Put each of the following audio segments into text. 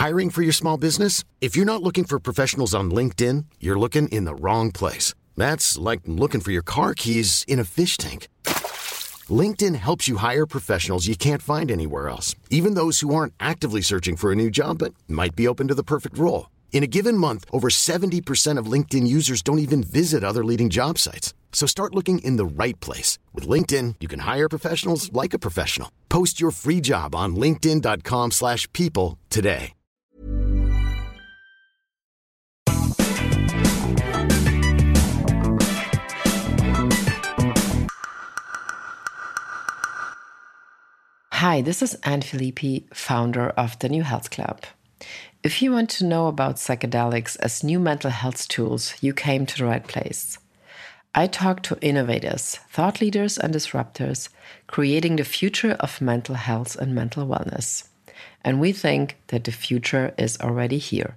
Hiring for your small business? If you're not looking for professionals on LinkedIn, you're looking in the wrong place. That's like looking for your car keys in a fish tank. LinkedIn helps you hire professionals you can't find anywhere else, even those who aren't actively searching for a new job but might be open to the perfect role. In a given month, over 70% of LinkedIn users don't even visit other leading job sites. So start looking in the right place. With LinkedIn, you can hire professionals like a professional. Post your free job on linkedin.com/people today. Hi, this is Anne Filippi, founder of the New Health Club. If you want to know about psychedelics as new mental health tools, you came to the right place. I talk to innovators, thought leaders, and disruptors, creating the future of mental health and mental wellness. And we think that the future is already here.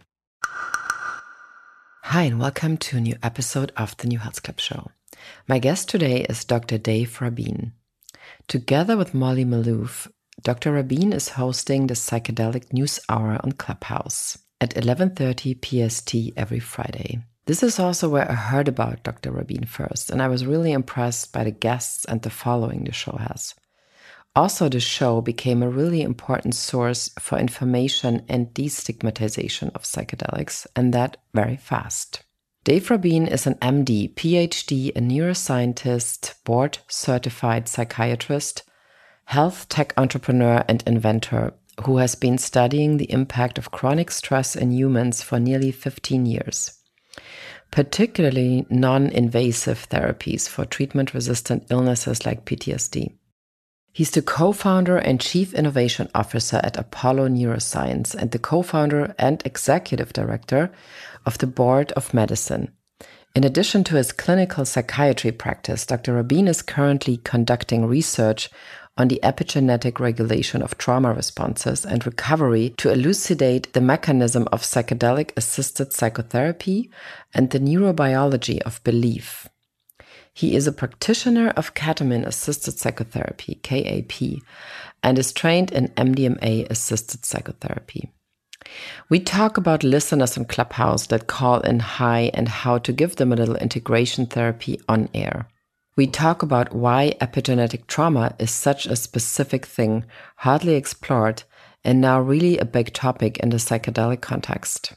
Hi, and welcome to a new episode of the New Health Club show. My guest today is Dr. Dave Rabin. Together with Molly Maloof, Dr. Rabin is hosting the Psychedelic News Hour on Clubhouse at 11:30 PST every Friday. This is also where I heard about Dr. Rabin first, and I was really impressed by the guests and the following the show has. Also, the show became a really important source for information and destigmatization of psychedelics, and that very fast. Dave Rabin is an MD, PhD, a neuroscientist, board-certified psychiatrist, health tech entrepreneur and inventor who has been studying the impact of chronic stress in humans for nearly 15 years, particularly non-invasive therapies for treatment-resistant illnesses like PTSD. He's the co-founder and chief innovation officer at Apollo Neuroscience and the co-founder and executive director of the Board of Medicine. In addition to his clinical psychiatry practice, Dr. Rabin is currently conducting research on the epigenetic regulation of trauma responses and recovery to elucidate the mechanism of psychedelic-assisted psychotherapy and the neurobiology of belief. He is a practitioner of ketamine-assisted psychotherapy, KAP, and is trained in MDMA-assisted psychotherapy. We talk about listeners on Clubhouse that call in high and how to give them a little integration therapy on air. We talk about why epigenetic trauma is such a specific thing, hardly explored, and now really a big topic in the psychedelic context.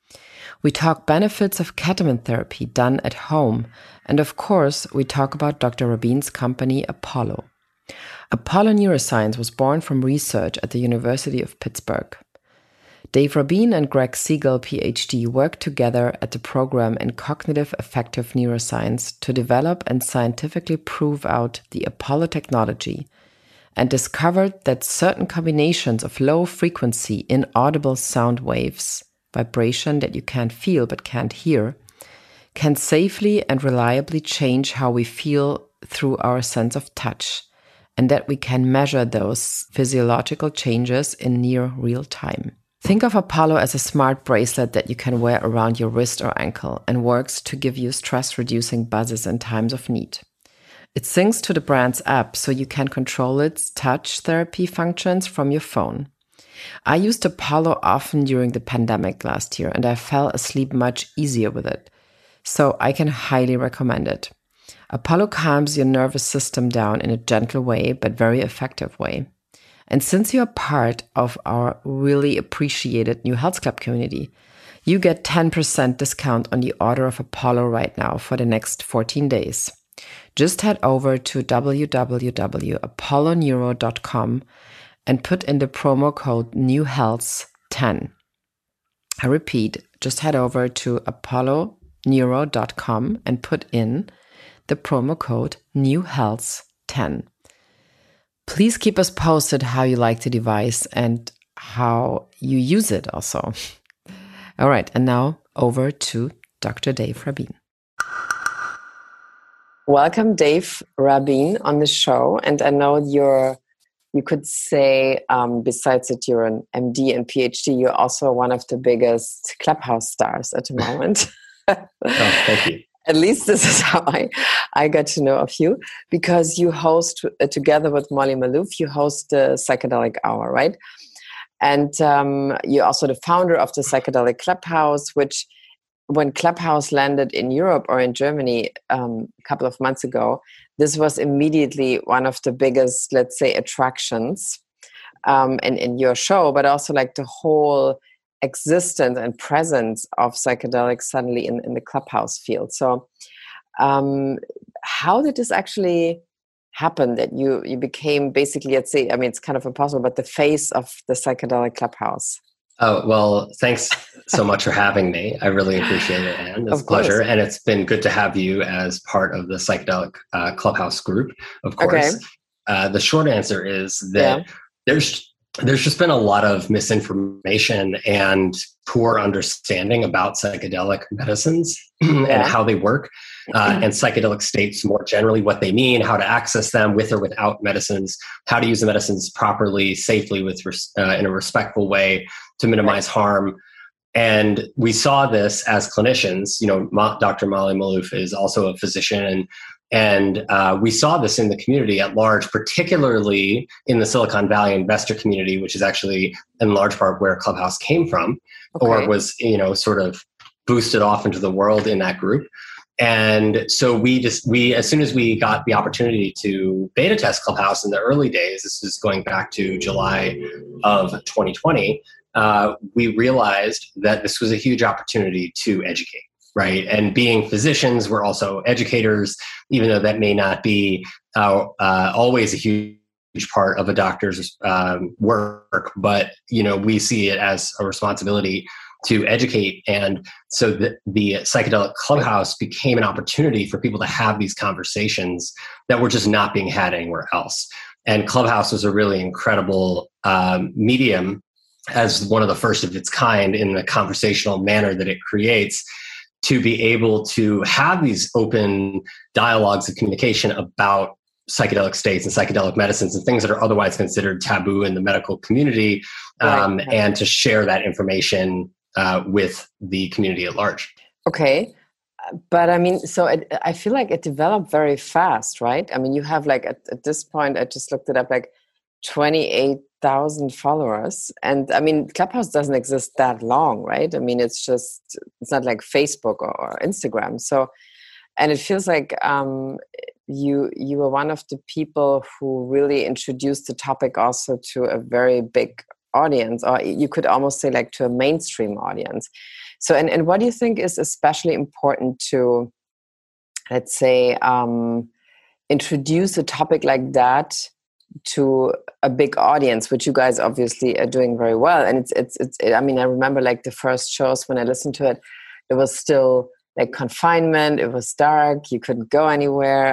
We talk benefits of ketamine therapy done at home, and of course, we talk about Dr. Rabin's company, Apollo. Apollo Neuroscience was born from research at the University of Pittsburgh. Dave Rabin and Greg Siegel, PhD, worked together at the program in cognitive affective neuroscience to develop and scientifically prove out the Apollo technology and discovered that certain combinations of low-frequency, inaudible sound waves, vibration that you can't feel but can't hear, can safely and reliably change how we feel through our sense of touch, and that we can measure those physiological changes in near real time. Think of Apollo as a smart bracelet that you can wear around your wrist or ankle and works to give you stress-reducing buzzes in times of need. It syncs to the brand's app so you can control its touch therapy functions from your phone. I used Apollo often during the pandemic last year and I fell asleep much easier with it, so I can highly recommend it. Apollo calms your nervous system down in a gentle way but very effective way. And since you're part of our really appreciated New Health Club community, you get 10% discount on the order of Apollo right now for the next 14 days. Just head over to www.apolloneuro.com and put in the promo code NEWHEALTH10. I repeat, just head over to apolloneuro.com and put in the promo code NEWHEALTH10. Please keep us posted how you like the device and how you use it also. All right, and now over to Dr. Dave Rabin. Welcome, Dave Rabin, on the show. And I know you could say, besides that you're an MD and PhD, you're also one of the biggest Clubhouse stars at the moment. Oh, thank you. At least this is how I got to know of you, because you host, together with Molly Maloof, you host the Psychedelic Hour, right? And you're also the founder of the Psychedelic Clubhouse, which when Clubhouse landed in Europe or in Germany a couple of months ago, this was immediately one of the biggest, let's say, attractions in your show, but also like the whole existence and presence of psychedelics suddenly in the Clubhouse field. So how did this actually happen that you became basically, let's say, I mean, it's kind of impossible, but the face of the Psychedelic Clubhouse? Oh, well, thanks so much for having me. I really appreciate it, Anne. It's a pleasure. And it's been good to have you as part of the Psychedelic Clubhouse group, of course. Okay. The short answer is that there's just been a lot of misinformation and poor understanding about psychedelic medicines and how they work, and psychedelic states more generally, what they mean, how to access them with or without medicines, how to use the medicines properly, safely, in a respectful way to minimize harm. And we saw this as clinicians. You know, Dr. Molly Maloof is also a physician, and we saw this in the community at large, particularly in the Silicon Valley investor community, which is actually in large part where Clubhouse came from, or was, sort of boosted off into the world in that group. And so we as soon as we got the opportunity to beta test Clubhouse in the early days, this is going back to July of 2020, we realized that this was a huge opportunity to educate. Right. And being physicians, we're also educators, even though that may not be always a huge part of a doctor's work. But, we see it as a responsibility to educate. And so the Psychedelic Clubhouse became an opportunity for people to have these conversations that were just not being had anywhere else. And Clubhouse was a really incredible medium, as one of the first of its kind in the conversational manner that it creates, to be able to have these open dialogues of communication about psychedelic states and psychedelic medicines and things that are otherwise considered taboo in the medical community, and to share that information with the community at large. Okay. But I mean, I feel like it developed very fast, right? I mean, you have like, at this point, I just looked it up, like 28,000 followers. And I mean, Clubhouse doesn't exist that long, right? I mean, it's not like Facebook or Instagram. So, and it feels like you were one of the people who really introduced the topic also to a very big audience, or you could almost say like to a mainstream audience. So, and what do you think is especially important to, let's say, introduce a topic like that to a big audience, which you guys obviously are doing very well. And it's I mean, I remember like the first shows when I listened to it, it was still like confinement. It was dark. You couldn't go anywhere.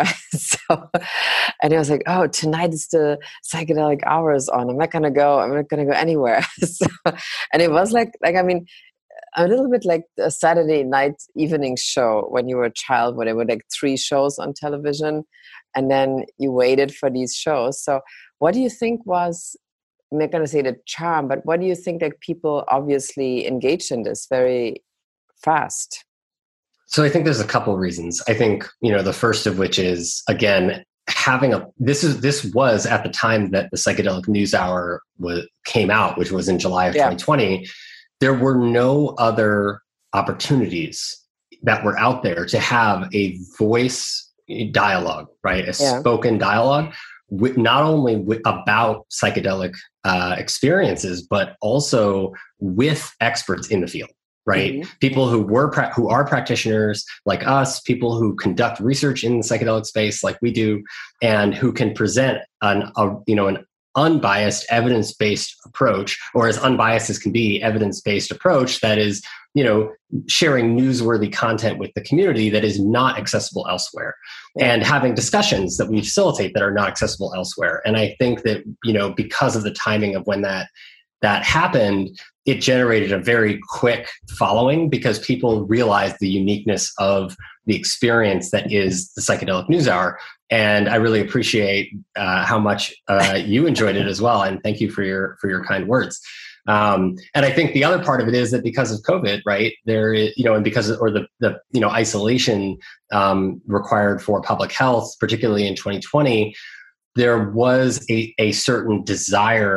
And I was like, oh, tonight is the psychedelic hours on. I'm not going to go anywhere. And it was like, I mean, a little bit like a Saturday night evening show when you were a child, where there were like 3 shows on television, and then you waited for these shows. So what do you think was, I'm not going to say the charm, but what do you think that people obviously engaged in this very fast? So I think there's a couple of reasons. I think, the first of which is, again, this was at the time that the Psychedelic News Hour came out, which was in July of 2020. There were no other opportunities that were out there to have a voice dialogue, right? A spoken dialogue, not only about psychedelic experiences, but also with experts in the field, right? Mm-hmm. People who are practitioners like us, people who conduct research in the psychedelic space like we do, and who can present an unbiased, evidence-based approach, or as unbiased as can be, evidence-based approach that is, sharing newsworthy content with the community that is not accessible elsewhere, and having discussions that we facilitate that are not accessible elsewhere. And I think that, because of the timing of when that happened, it generated a very quick following, because people realized the uniqueness of the experience that is the Psychedelic News Hour. And I really appreciate how much you enjoyed it as well. And thank you for your kind words. And I think the other part of it is that because of COVID, right, there is, and because the isolation required for public health, particularly in 2020, there was a certain desire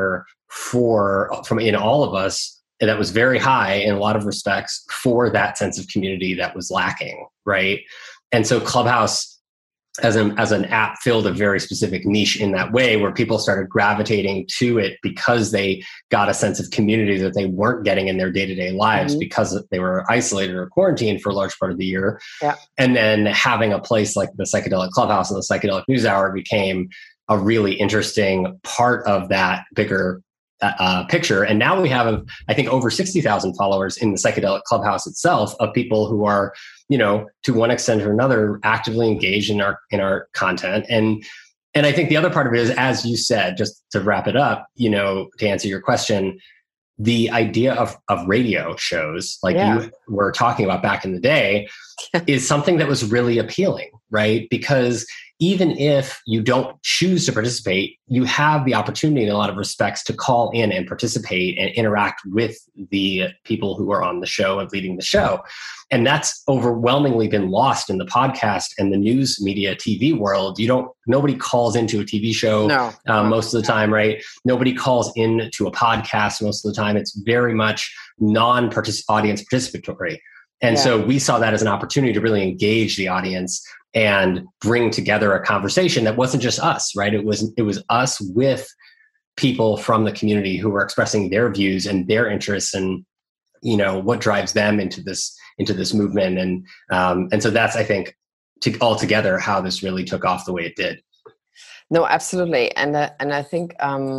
from in all of us that was very high in a lot of respects for that sense of community that was lacking, right? And so Clubhouse as an app filled a very specific niche in that way, where people started gravitating to it because they got a sense of community that they weren't getting in their day-to-day lives because they were isolated or quarantined for a large part of the year. Yeah. And then having a place like the Psychedelic Clubhouse and the Psychedelic News Hour became a really interesting part of that bigger picture. And now we have, I think, over 60,000 followers in the Psychedelic Clubhouse itself, of people who are, to one extent or another, actively engaged in our content. And I think the other part of it is, as you said, just to wrap it up, to answer your question, the idea of radio shows like you were talking about back in the day is something that was really appealing, right? Because even if you don't choose to participate, you have the opportunity in a lot of respects to call in and participate and interact with the people who are on the show and leading the show. And that's overwhelmingly been lost in the podcast and the news media TV world. Nobody calls into a TV show most of the time, right? Nobody calls into a podcast most of the time. It's very much audience participatory. And so we saw that as an opportunity to really engage the audience and bring together a conversation that wasn't just us, right? It was us with people from the community who were expressing their views and their interests, and what drives them into this movement. And so that's, I think, altogether how this really took off the way it did. No, absolutely. And I think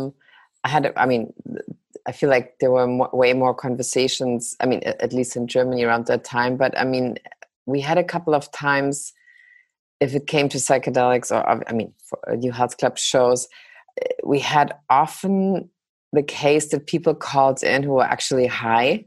I feel like there were way more conversations, at least in Germany around that time. But we had a couple of times, if it came to psychedelics or, for New Health Club shows, we had often the case that people called in who were actually high.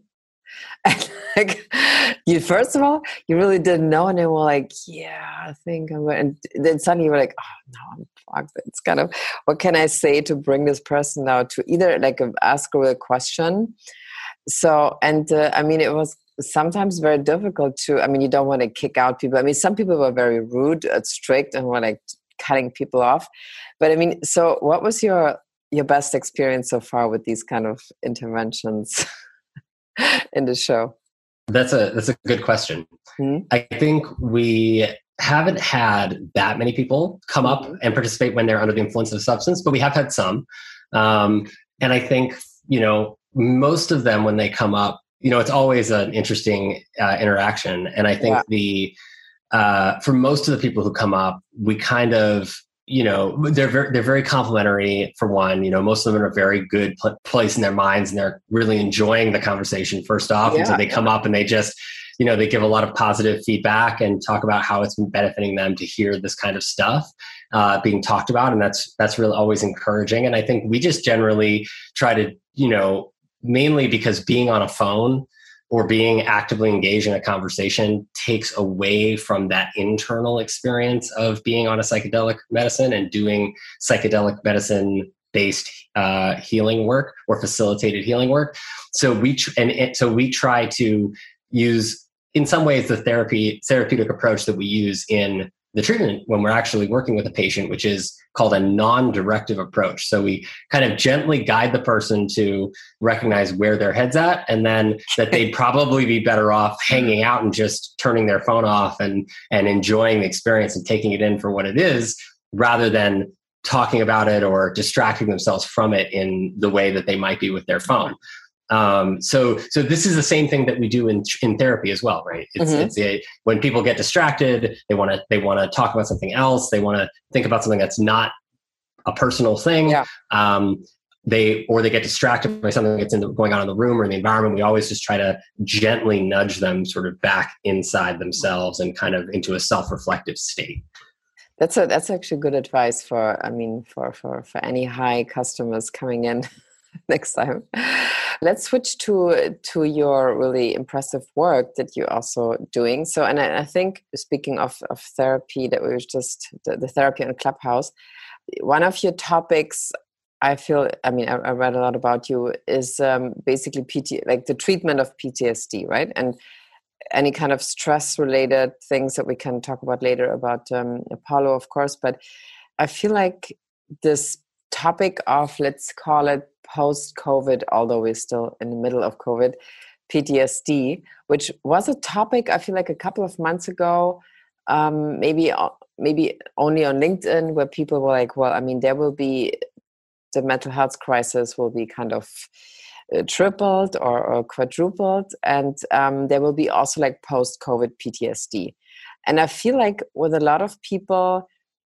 And first of all, you really didn't know. And they were like, yeah, I think I'm going. And then suddenly you were like, oh, no, I'm fucked. It's kind of, what can I say to bring this person now to either ask a real question? So, and it was sometimes very difficult to, you don't want to kick out people. Some people were very rude, strict, and were cutting people off. But so what was your best experience so far with these kind of interventions in the show? That's a good question. Mm-hmm. I think we haven't had that many people come up and participate when they're under the influence of a substance, but we have had some. And I think, most of them, when they come up, it's always an interesting interaction. And I think for most of the people who come up, we kind of, they're very complimentary, for one. Most of them are in a very good place in their minds, and they're really enjoying the conversation first off. And so they come up and they just, they give a lot of positive feedback and talk about how it's been benefiting them to hear this kind of stuff being talked about. And that's really always encouraging. And I think we just generally try to, mainly because being on a phone or being actively engaged in a conversation takes away from that internal experience of being on a psychedelic medicine and doing psychedelic medicine-based healing work or facilitated healing work. So we try to use, in some ways, the therapeutic approach that we use in the treatment when we're actually working with a patient, which is called a non-directive approach. So we kind of gently guide the person to recognize where their head's at, and then that they'd probably be better off hanging out and just turning their phone off and enjoying the experience and taking it in for what it is, rather than talking about it or distracting themselves from it in the way that they might be with their phone. So this is the same thing that we do in therapy as well, right? It's when people get distracted, they want to talk about something else. They want to think about something that's not a personal thing. Yeah. They get distracted by something that's going on in the room or in the environment. We always just try to gently nudge them sort of back inside themselves and kind of into a self-reflective state. That's actually good advice for any high customers coming in next time. Let's switch to your really impressive work that you're also doing. So, and I think, speaking of therapy, that we were just the therapy on Clubhouse, one of your topics, I feel, I read a lot about you, is basically the treatment of PTSD, right? And any kind of stress-related things that we can talk about later about Apollo, of course. But I feel like this topic of, let's call it, post-COVID, although we're still in the middle of COVID, PTSD, which was a topic, I feel like a couple of months ago, maybe only on LinkedIn, where people were like, well, I mean, there will be, the mental health crisis will be kind of tripled or quadrupled. And there will be also like post-COVID PTSD. And I feel like with a lot of people,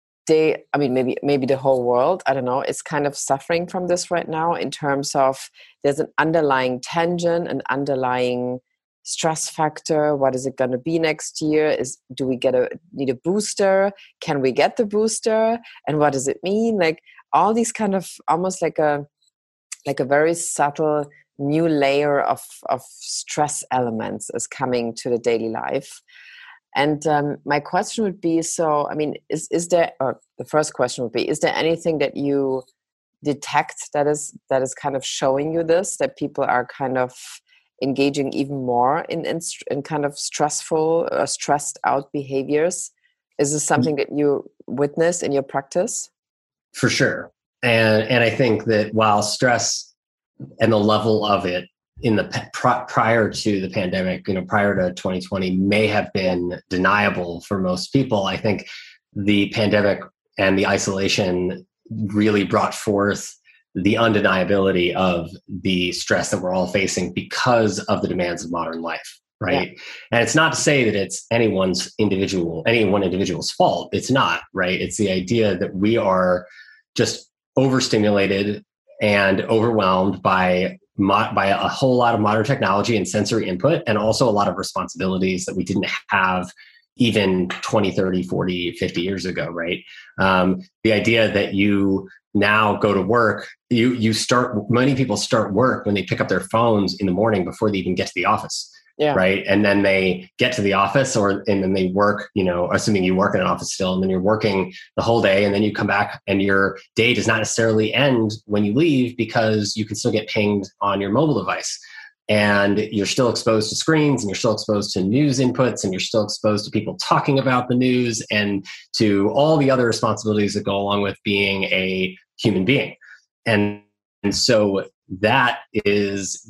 maybe the whole world, I don't know, is kind of suffering from this right now in terms of there's an underlying tension, an underlying stress factor. What is it going to be next year? Do we need a booster? Can we get the booster? And what does it mean? Like all these kind of almost like a very subtle new layer of stress elements is coming to the daily life. And my question would be, so, I mean, is there, or the first question would be, is there anything that you detect that is kind of showing you this, that people are kind of engaging even more in kind of stressful or stressed out behaviors? Is this something that you witness in your practice? For sure. And I think that while stress and the level of it in the prior to the pandemic, prior to 2020 may have been deniable for most people, I think the pandemic and the isolation really brought forth the undeniability of the stress that we're all facing because of the demands of modern life, right? Yeah. And it's not to say that it's any one individual's fault. It's not, right? It's the idea that we are just overstimulated and overwhelmed by a whole lot of modern technology and sensory input, and also a lot of responsibilities that we didn't have even 20, 30, 40, 50 years ago, right? The idea that you now go to work, many people start work when they pick up their phones in the morning before they even get to the office. Yeah. Right. And then they get to the office and then they work, assuming you work in an office still, and then you're working the whole day, and then you come back and your day does not necessarily end when you leave, because you can still get pinged on your mobile device, and you're still exposed to screens, and you're still exposed to news inputs, and you're still exposed to people talking about the news and to all the other responsibilities that go along with being a human being. And so that is,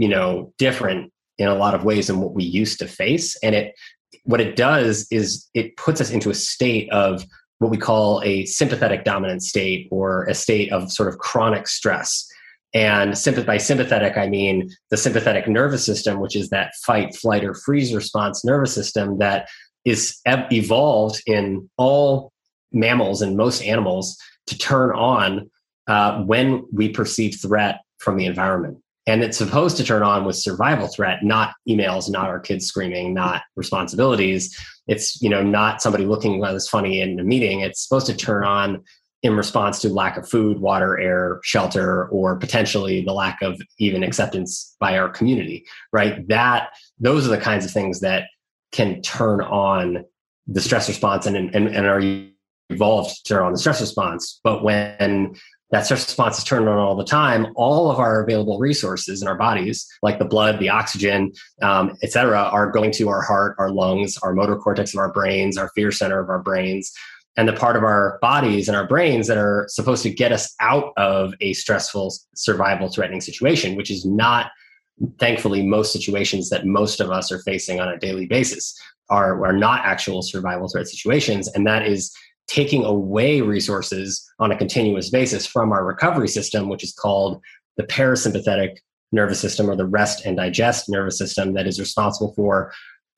different in a lot of ways than what we used to face. And what it does is it puts us into a state of what we call a sympathetic dominant state, or a state of sort of chronic stress. And by sympathetic, I mean the sympathetic nervous system, which is that fight, flight, or freeze response nervous system that is evolved in all mammals and most animals to turn on when we perceive threat from the environment. And it's supposed to turn on with survival threat, not emails, not our kids screaming, not responsibilities. It's, not somebody looking at us funny in a meeting. It's supposed to turn on in response to lack of food, water, air, shelter, or potentially the lack of even acceptance by our community, right? Those are the kinds of things that can turn on the stress response and are evolved to turn on the stress response. But when that stress response is turned on all the time, all of our available resources in our bodies, like the blood, the oxygen, et cetera, are going to our heart, our lungs, our motor cortex of our brains, our fear center of our brains, and the part of our bodies and our brains that are supposed to get us out of a stressful, survival threatening situation, which is not, thankfully, most situations that most of us are facing on a daily basis are not actual survival threat situations. And that is taking away resources on a continuous basis from our recovery system, which is called the parasympathetic nervous system, or the rest and digest nervous system, that is responsible for,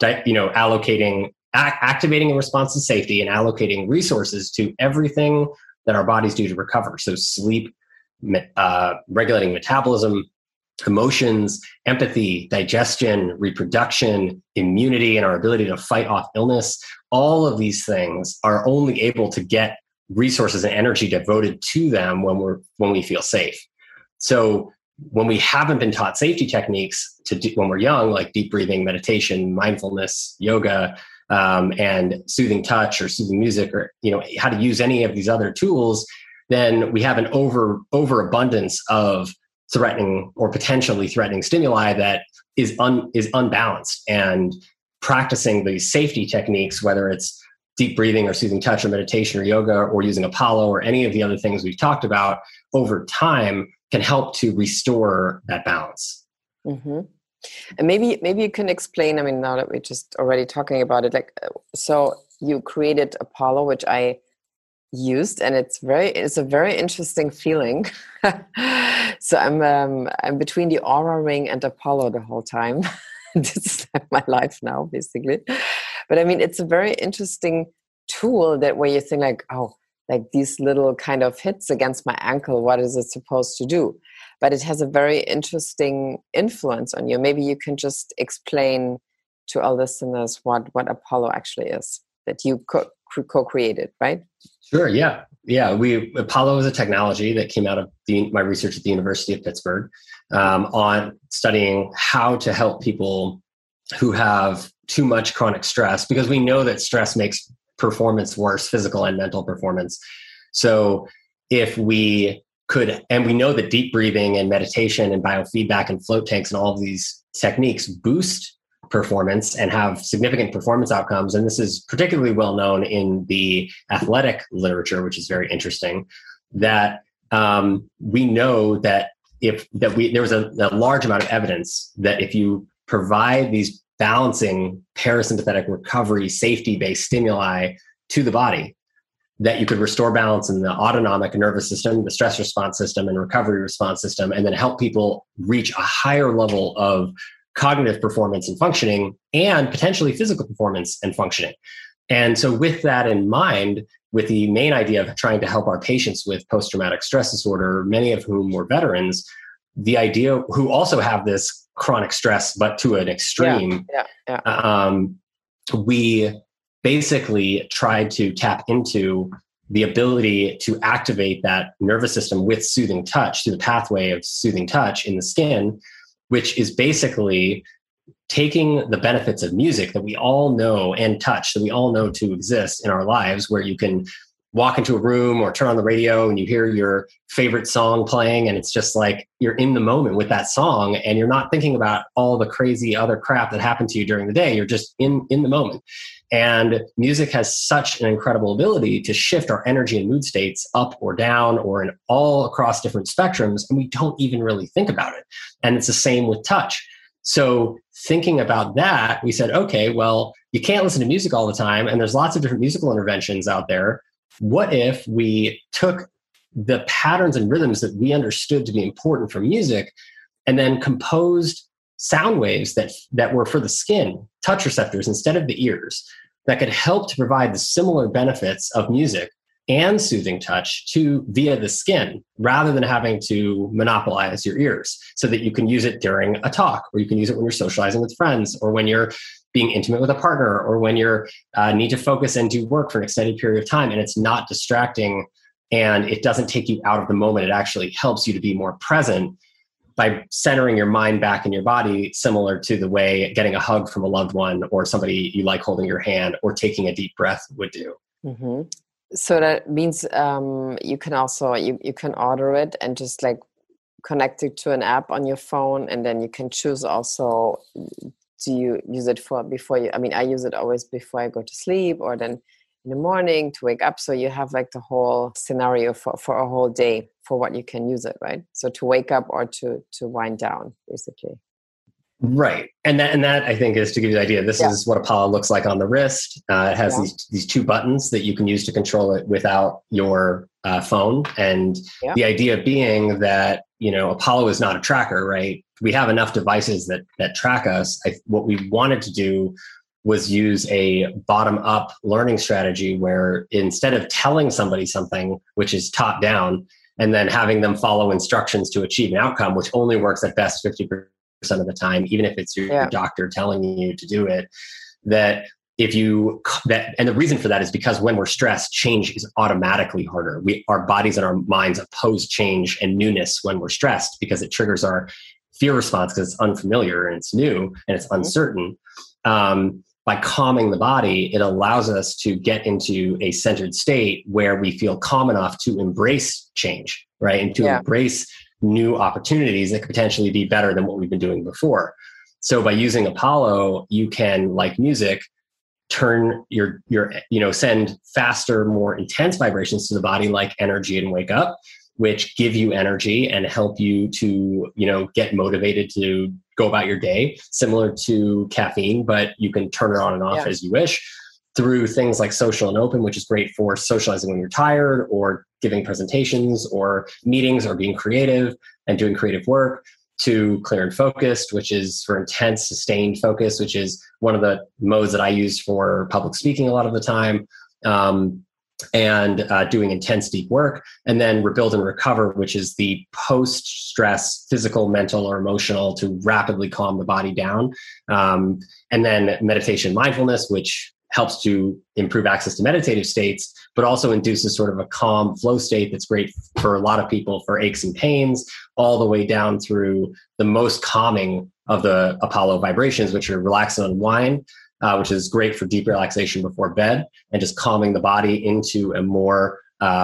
activating a response to safety and allocating resources to everything that our bodies do to recover. So sleep, regulating metabolism, emotions, empathy, digestion, reproduction, immunity, and our ability to fight off illness. All of these things are only able to get resources and energy devoted to them when we feel safe. So when we haven't been taught safety techniques to do when we're young, like deep breathing, meditation, mindfulness, yoga, and soothing touch or soothing music, or how to use any of these other tools, then we have an overabundance of threatening or potentially threatening stimuli that is unbalanced. And practicing these safety techniques, whether it's deep breathing or soothing touch or meditation or yoga or using Apollo or any of the other things we've talked about, over time can help to restore that balance. Mm-hmm. And maybe you can explain, I mean, now that we're just already talking about it, like, so you created Apollo, which I used, and it's a very interesting feeling. So I'm between the Aura Ring and Apollo the whole time. This is my life now, basically. But I mean, it's a very interesting tool that where you think like, oh, like these little kind of hits against my ankle, what is it supposed to do? But it has a very interesting influence on you. Maybe you can just explain to our listeners what Apollo actually is, that you co-created, right? Sure, yeah. Apollo is a technology that came out of my research at the University of Pittsburgh on studying how to help people who have too much chronic stress, because we know that stress makes performance worse, physical and mental performance. So if we could, and we know that deep breathing and meditation and biofeedback and float tanks and all of these techniques boost performance and have significant performance outcomes. And this is particularly well known in the athletic literature, which is very interesting, that we know that there was a large amount of evidence that if you provide these balancing parasympathetic recovery, safety-based stimuli to the body, that you could restore balance in the autonomic nervous system, the stress response system, and recovery response system, and then help people reach a higher level of cognitive performance and functioning, and potentially physical performance and functioning. And so with that in mind, with the main idea of trying to help our patients with post-traumatic stress disorder, many of whom were veterans, the idea who also have this chronic stress, but to an extreme, we basically tried to tap into the ability to activate that nervous system with soothing touch through the pathway of soothing touch in the skin, which is basically taking the benefits of music that we all know, and touch that we all know to exist in our lives, where you can walk into a room or turn on the radio and you hear your favorite song playing, and it's just like you're in the moment with that song, and you're not thinking about all the crazy other crap that happened to you during the day. You're just in the moment. And music has such an incredible ability to shift our energy and mood states up or down or in all across different spectrums, and we don't even really think about it. And it's the same with touch. So thinking about that, we said, okay, well, you can't listen to music all the time, and there's lots of different musical interventions out there. What if we took the patterns and rhythms that we understood to be important for music and then composed sound waves that were for the skin, touch receptors instead of the ears, that could help to provide the similar benefits of music and soothing touch via the skin, rather than having to monopolize your ears, so that you can use it during a talk, or you can use it when you're socializing with friends, or when you're being intimate with a partner, or when you're need to focus and do work for an extended period of time, and it's not distracting and it doesn't take you out of the moment. It actually helps you to be more present by centering your mind back in your body, similar to the way getting a hug from a loved one or somebody you like holding your hand, or taking a deep breath would do. Mm-hmm. So that means you can also, you can order it and just like connect it to an app on your phone, and then you can choose also, do you use it I use it always before I go to sleep, or then in the morning to wake up. So you have like the whole scenario for a whole day for what you can use it, right? So to wake up or to wind down, basically. Right. And that I think is to give you the idea. This is what Apollo looks like on the wrist. It has these two buttons that you can use to control it without your phone. And the idea being that, Apollo is not a tracker, right? We have enough devices that track us. What we wanted to do was use a bottom-up learning strategy, where instead of telling somebody something, which is top-down, and then having them follow instructions to achieve an outcome, which only works at best 50% of the time, even if it's your doctor telling you to do it, and the reason for that is because when we're stressed, change is automatically harder. Our bodies and our minds oppose change and newness when we're stressed, because it triggers our fear response, because it's unfamiliar and it's new and it's uncertain. By calming the body, it allows us to get into a centered state where we feel calm enough to embrace change, right? And to embrace new opportunities that could potentially be better than what we've been doing before. So by using Apollo, you can, like music, turn send faster, more intense vibrations to the body, like energy and wake up, which give you energy and help you to, get motivated to go about your day, similar to caffeine, but you can turn it on and off as you wish, through things like Social and Open, which is great for socializing when you're tired or giving presentations or meetings or being creative and doing creative work, to Clear and Focused, which is for intense, sustained focus, which is one of the modes that I use for public speaking a lot of the time, and doing intense, deep work. And then Rebuild and Recover, which is the post-stress, physical, mental, or emotional, to rapidly calm the body down. And then Meditation Mindfulness, which helps to improve access to meditative states, but also induces sort of a calm flow state that's great for a lot of people for aches and pains, all the way down through the most calming of the Apollo vibrations, which are Relax and Unwind, which is great for deep relaxation before bed and just calming the body into a more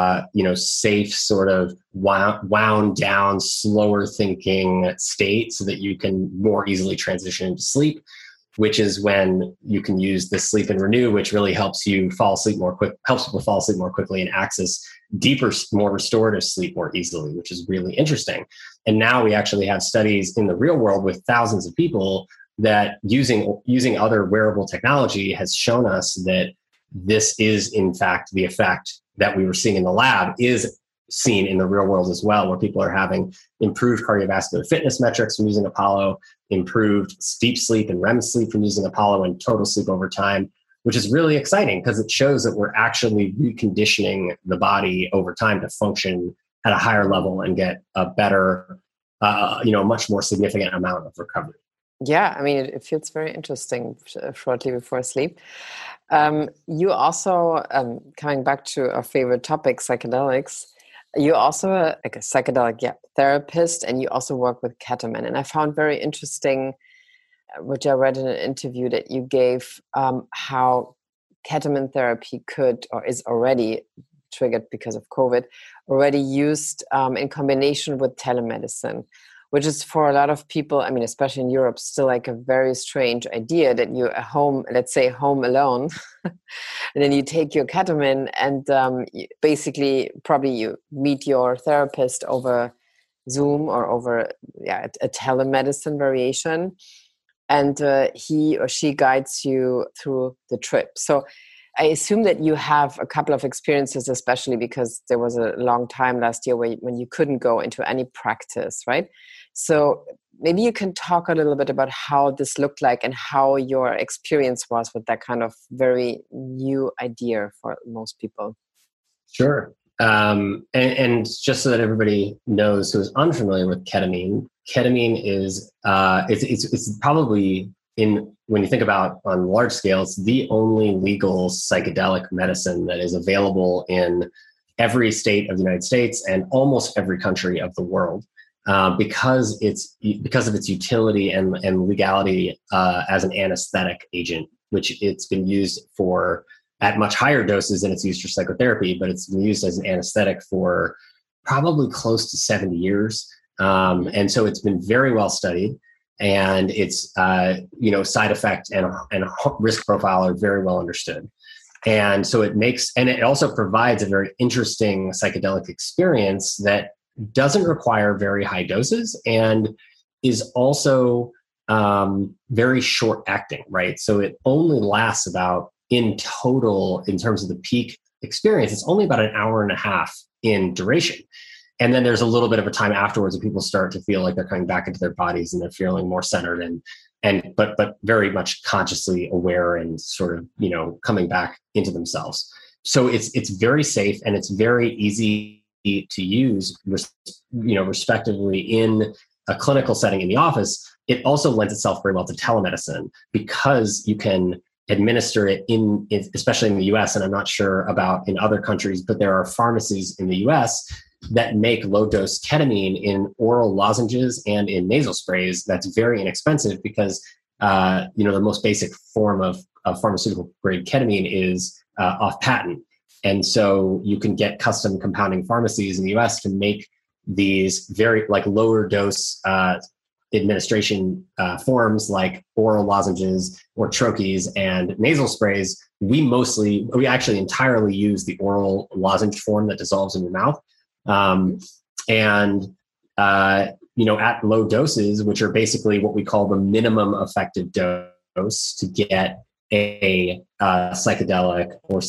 safe, sort of wound down, slower thinking state so that you can more easily transition into sleep, which is when you can use the Sleep and Renew, which really helps you helps people fall asleep more quickly and access deeper, more restorative sleep more easily, which is really interesting. And now we actually have studies in the real world with thousands of people that using other wearable technology has shown us that this is in fact the effect that we were seeing in the lab is seen in the real world as well, where people are having improved cardiovascular fitness metrics from using Apollo, improved deep sleep and REM sleep from using Apollo, and total sleep over time, which is really exciting because it shows that we're actually reconditioning the body over time to function at a higher level and get a better, much more significant amount of recovery. Yeah, I mean, it feels very interesting shortly before sleep. You also, coming back to our favorite topic, psychedelics, you're also a psychedelic therapist, and you also work with ketamine. And I found very interesting, which I read in an interview that you gave, how ketamine therapy could, or is already triggered because of COVID, already used in combination with telemedicine, which is for a lot of people, I mean, especially in Europe, still like a very strange idea that you're at home, let's say home alone, and then you take your ketamine and basically probably you meet your therapist over Zoom or over a telemedicine variation, and he or she guides you through the trip. So I assume that you have a couple of experiences, especially because there was a long time last year when you couldn't go into any practice, right? So maybe you can talk a little bit about how this looked like and how your experience was with that kind of very new idea for most people. Sure. And just so that everybody knows who's unfamiliar with ketamine is it's probably when you think about on large scale, it's the only legal psychedelic medicine that is available in every state of the United States and almost every country of the world, because of its utility and legality as an anesthetic agent, which it's been used for at much higher doses than it's used for psychotherapy, but it's been used as an anesthetic for probably close to 70 years. And so it's been very well studied, and its side effect and risk profile are very well understood. And so it also provides a very interesting psychedelic experience that doesn't require very high doses and is also very short acting, right? So it only lasts about, in total, in terms of the peak experience, it's only about an hour and a half in duration. And then there's a little bit of a time afterwards when people start to feel like they're coming back into their bodies and they're feeling more centered but very much consciously aware and sort of, coming back into themselves. So it's very safe and it's very easy to use, respectively in a clinical setting in the office. It also lends itself very well to telemedicine because you can administer it especially in the US, and I'm not sure about in other countries, but there are pharmacies in the US that make low-dose ketamine in oral lozenges and in nasal sprays. That's very inexpensive because, the most basic form of pharmaceutical-grade ketamine is off patent. And so you can get custom compounding pharmacies in the US to make these very lower dose administration forms like oral lozenges or troches and nasal sprays. We actually entirely use the oral lozenge form that dissolves in your mouth. And, at low doses, which are basically what we call the minimum effective dose to get a psychedelic or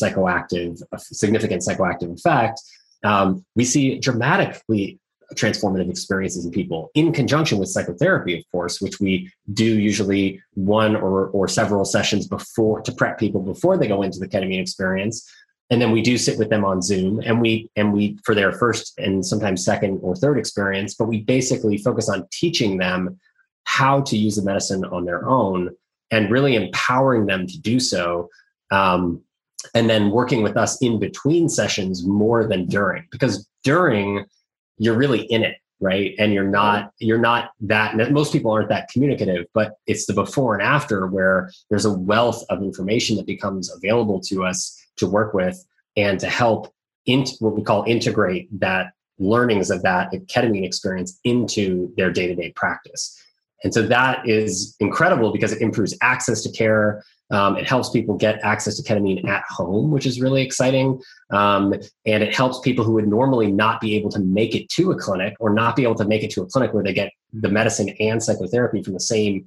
a significant psychoactive effect, we see dramatically transformative experiences in people in conjunction with psychotherapy, of course, which we do usually one or several sessions before to prep people before they go into the ketamine experience. And then we do sit with them on Zoom and we for their first and sometimes second or third experience, but we basically focus on teaching them how to use the medicine on their own and really empowering them to do so. And then working with us in between sessions more than during, because during you're really in it, right? And you're not that, most people aren't that communicative, but it's the before and after where there's a wealth of information that becomes available to us to work with and to help what we call integrate that learnings of that ketamine experience into their day-to-day practice. And so that is incredible because it improves access to care. It helps people get access to ketamine at home, which is really exciting. And it helps people who would normally not be able to make it to a clinic or not be able to make it to a clinic where they get the medicine and psychotherapy from the same,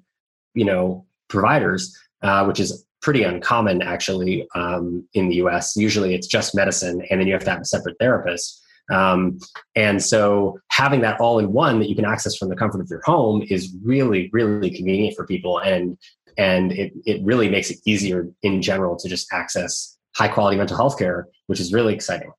providers, which is pretty uncommon actually in the US. Usually it's just medicine and then you have to have a separate therapist. And so having that all in one that you can access from the comfort of your home is really, really convenient for people. And it really makes it easier in general to just access high quality mental health care, which is really exciting.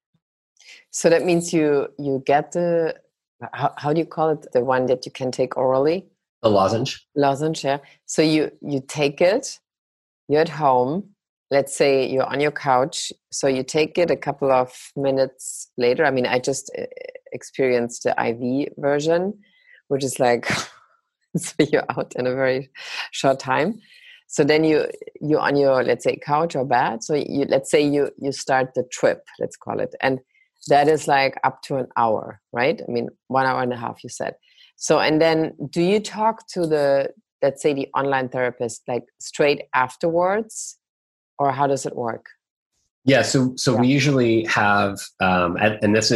So that means you get the, how do you call it? The one that you can take orally? The lozenge. Lozenge, yeah. So you take it, you're at home, let's say you're on your couch. So you take it a couple of minutes later. I mean, I just experienced the IV version, which is like, so you're out in a very short time. So then you're on your, let's say, couch or bed. So let's say you start the trip, let's call it. And that is like up to an hour, right? I mean, 1 hour and a half, you said. So, and then do you talk to let's say the online therapist, like straight afterwards, or how does it work? Yeah, so we usually have, and this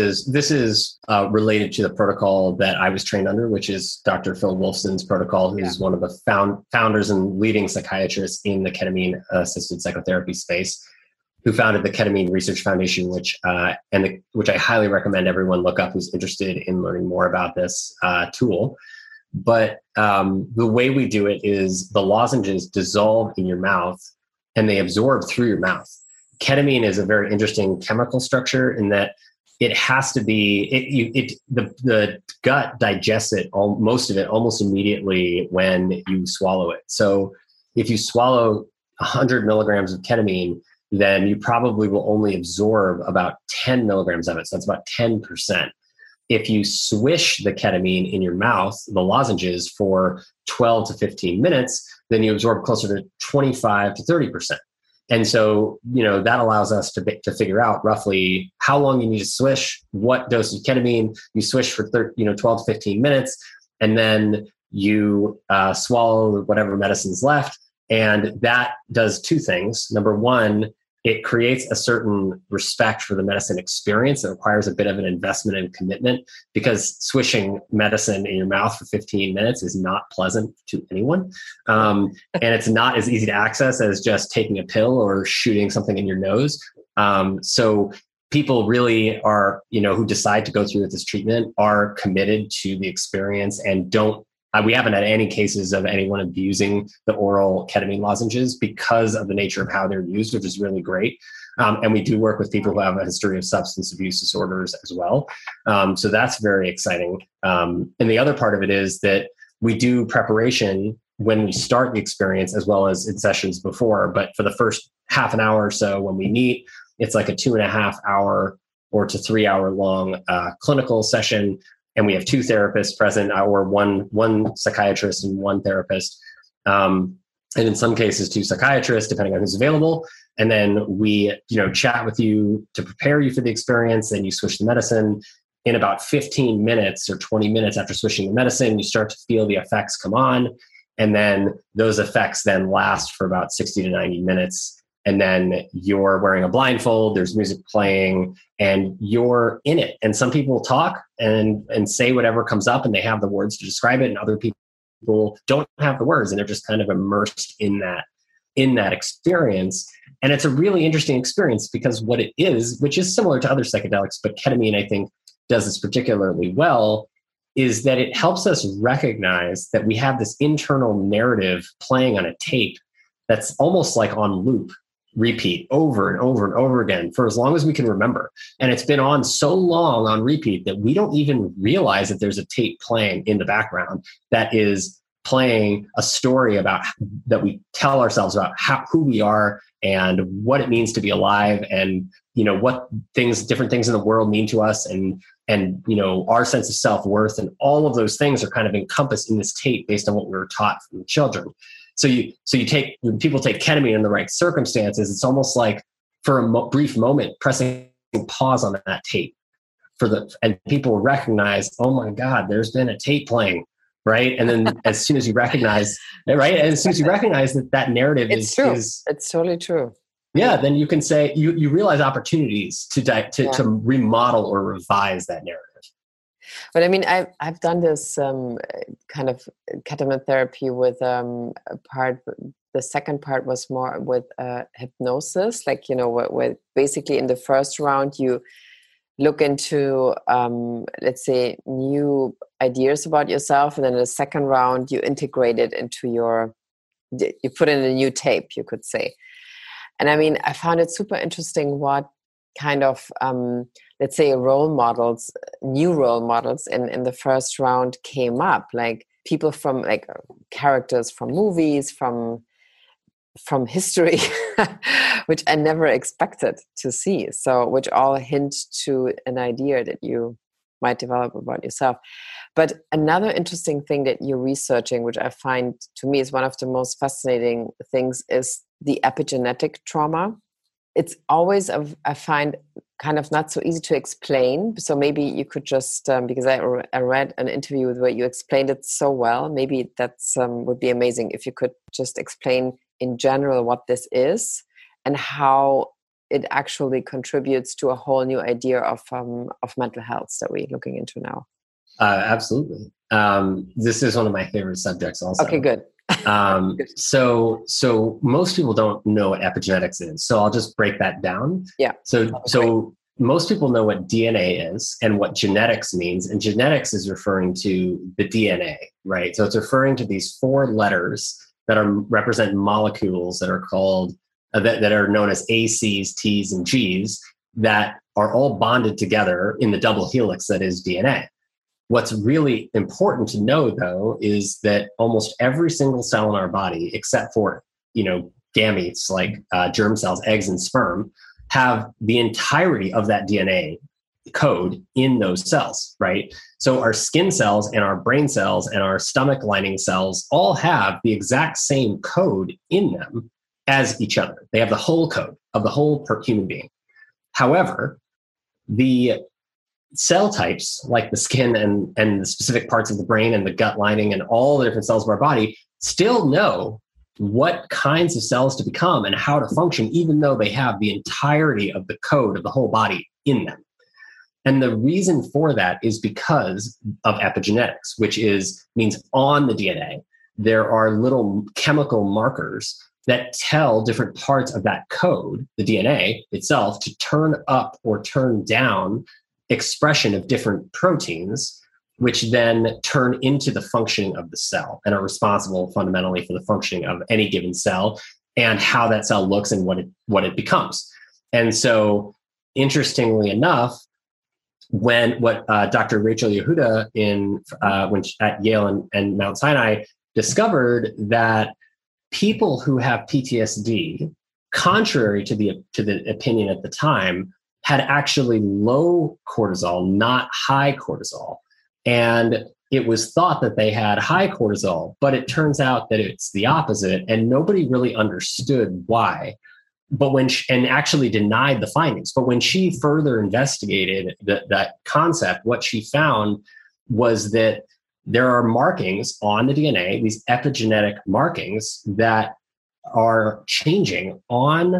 is related to the protocol that I was trained under, which is Dr. Phil Wolfson's protocol, who's one of the founders and leading psychiatrists in the ketamine-assisted psychotherapy space, who founded the Ketamine Research Foundation, which I highly recommend everyone look up who's interested in learning more about this tool. But the way we do it is the lozenges dissolve in your mouth and they absorb through your mouth. Ketamine is a very interesting chemical structure in that it has to be, the gut digests it, most of it almost immediately when you swallow it. So if you swallow 100 milligrams of ketamine, then you probably will only absorb about 10 milligrams of it. So that's about 10%. If you swish the ketamine in your mouth, the lozenges, for 12 to 15 minutes, then you absorb closer to 25 to 30%. And so, that allows us to figure out roughly how long you need to swish, what dose of ketamine you swish for 12 to 15 minutes, and then you swallow whatever medicine's left. And that does two things. Number one, it creates a certain respect for the medicine experience. It requires a bit of an investment and commitment because swishing medicine in your mouth for 15 minutes is not pleasant to anyone. And it's not as easy to access as just taking a pill or shooting something in your nose. So people really are, who decide to go through with this treatment are committed to the experience and we haven't had any cases of anyone abusing the oral ketamine lozenges because of the nature of how they're used, which is really great. And we do work with people who have a history of substance abuse disorders as well. So that's very exciting. And the other part of it is that we do preparation when we start the experience as well as in sessions before. But for the first half an hour or so when we meet, it's like a 2.5 hour or to 3 hour long clinical session. And we have two therapists present, or one psychiatrist and one therapist. And in some cases, two psychiatrists, depending on who's available. And then we, chat with you to prepare you for the experience. Then you switch the medicine. In about 15 minutes or 20 minutes after switching the medicine, you start to feel the effects come on. And then those effects then last for about 60 to 90 minutes. and then you're wearing a blindfold, there's music playing, and you're in it. And some people talk and say whatever comes up, and they have the words to describe it, and other people don't have the words, and they're just kind of immersed in that experience. And it's a really interesting experience because what it is, which is similar to other psychedelics, but ketamine, I think, does this particularly well, is that it helps us recognize that we have this internal narrative playing on a tape that's almost like on loop, repeat over and over and over again for as long as we can remember. And it's been on so long on repeat that we don't even realize that there's a tape playing in the background that is playing a story about that we tell ourselves about who we are and what it means to be alive, and what different things in the world mean to us, and our sense of self-worth, and all of those things are kind of encompassed in this tape based on what we were taught from children. So when people take ketamine in the right circumstances, it's almost like for a brief moment pressing pause on that tape and people recognize, oh my God, there's been a tape playing. Right. And then as soon as you recognize, that narrative is true. It's totally true. Yeah. Then you can say you realize opportunities to remodel or revise that narrative. But I mean, I've done this kind of ketamine therapy with a part. The second part was more with hypnosis, like, where basically in the first round you look into, let's say, new ideas about yourself. And then in the second round, you integrate it into you put in a new tape, you could say. And I mean, I found it super interesting what kind of, let's say, new role models in the first round came up, like people from, like, characters from movies, from history, which I never expected to see. So, which all hint to an idea that you might develop about yourself. But another interesting thing that you're researching, which I find to me is one of the most fascinating things, is the epigenetic trauma. It's always, I find, kind of not so easy to explain. So maybe you could just, because I read an interview where you explained it so well, maybe that's would be amazing if you could just explain in general what this is and how it actually contributes to a whole new idea of mental health that we're looking into now. Absolutely. This is one of my favorite subjects also. Okay, good. So most people don't know what epigenetics is. So I'll just break that down. Yeah. So most people know what DNA is and what genetics means. And genetics is referring to the DNA, right? So it's referring to these 4 letters that represent molecules that are called, that are known as A, C's, T's, and G's, that are all bonded together in the double helix that is DNA. What's really important to know, though, is that almost every single cell in our body, except for, gametes like germ cells, eggs, and sperm, have the entirety of that DNA code in those cells, right? So our skin cells and our brain cells and our stomach lining cells all have the exact same code in them as each other. They have the whole code of the whole human being. However, the cell types, like the skin and the specific parts of the brain and the gut lining and all the different cells of our body, still know what kinds of cells to become and how to function, even though they have the entirety of the code of the whole body in them. And the reason for that is because of epigenetics, which means on the DNA, there are little chemical markers that tell different parts of that code, the DNA itself, to turn up or turn down expression of different proteins, which then turn into the functioning of the cell and are responsible fundamentally for the functioning of any given cell and how that cell looks and what it becomes. And so, interestingly enough, what Dr. Rachel Yehuda at Yale and Mount Sinai discovered, that people who have PTSD, contrary to the opinion at the time, had actually low cortisol, not high cortisol. And it was thought that they had high cortisol, but it turns out that it's the opposite, and nobody really understood why. But and actually denied the findings. But when she further investigated that concept, what she found was that there are markings on the DNA, these epigenetic markings that are changing on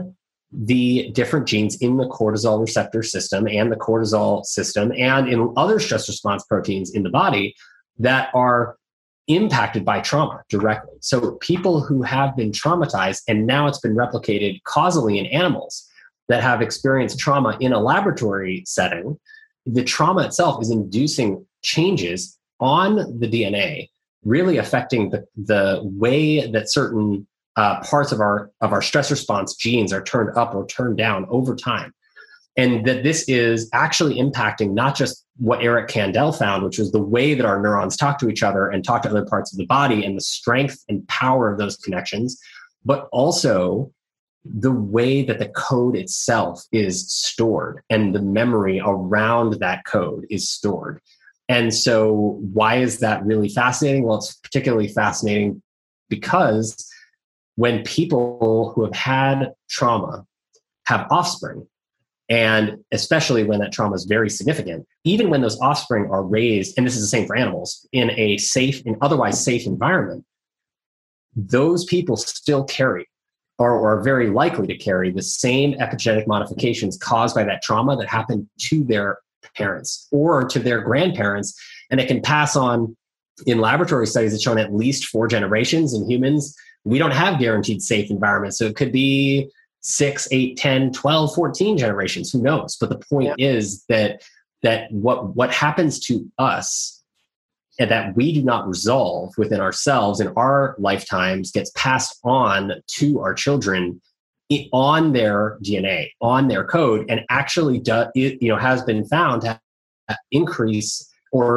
the different genes in the cortisol receptor system and the cortisol system and in other stress response proteins in the body that are impacted by trauma directly. So people who have been traumatized, and now it's been replicated causally in animals that have experienced trauma in a laboratory setting, the trauma itself is inducing changes on the DNA, really affecting the way that certain parts of our stress response genes are turned up or turned down over time. And that this is actually impacting not just what Eric Kandel found, which was the way that our neurons talk to each other and talk to other parts of the body and the strength and power of those connections, but also the way that the code itself is stored and the memory around that code is stored. And so why is that really fascinating? Well, it's particularly fascinating because when people who have had trauma have offspring, and especially when that trauma is very significant, even when those offspring are raised, and this is the same for animals, in a safe and otherwise safe environment, those people still carry or are very likely to carry the same epigenetic modifications caused by that trauma that happened to their parents or to their grandparents. And it can pass on. In laboratory studies, it's shown at least 4 generations. In humans, we don't have guaranteed safe environments. So it could be 6, 8, 10, 12, 14 generations, who knows? But the point is that what happens to us and that we do not resolve within ourselves in our lifetimes gets passed on to our children on their DNA, on their code, and actually has been found to increase